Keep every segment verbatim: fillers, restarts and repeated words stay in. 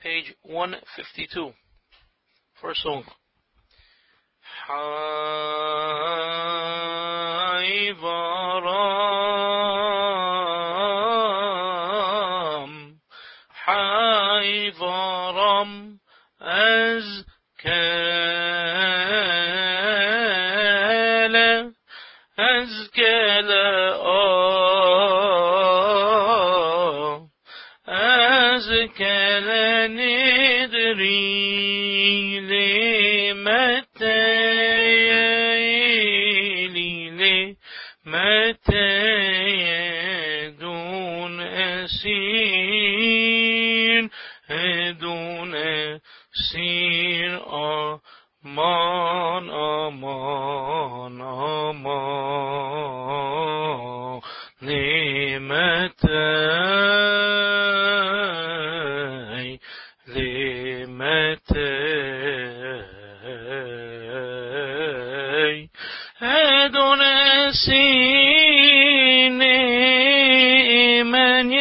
page one fifty-two. First song. Hay varam, hay varam, azkala, azkala, oh, azkala nidri limata. متى دون أسير دون أسير أمان أمان أمان لمتى لمتى دون أسير من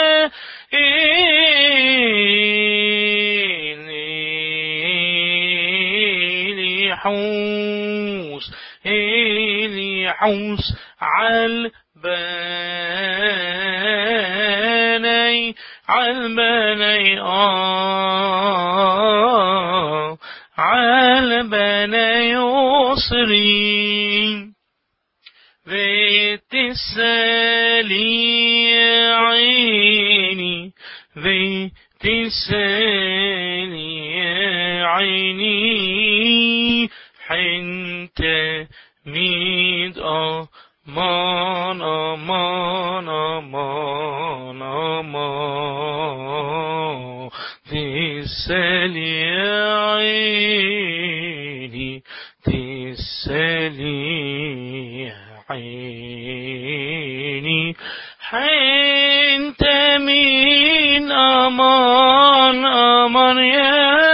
يلي حوس إلي حوس عالبني عالبني آه عالبني يصري وتسالي عيني وتسالي عيني حنت ميد أمان أمان أمان أمان تسالي عيني تسالي عيني حنت من أمان أمان يا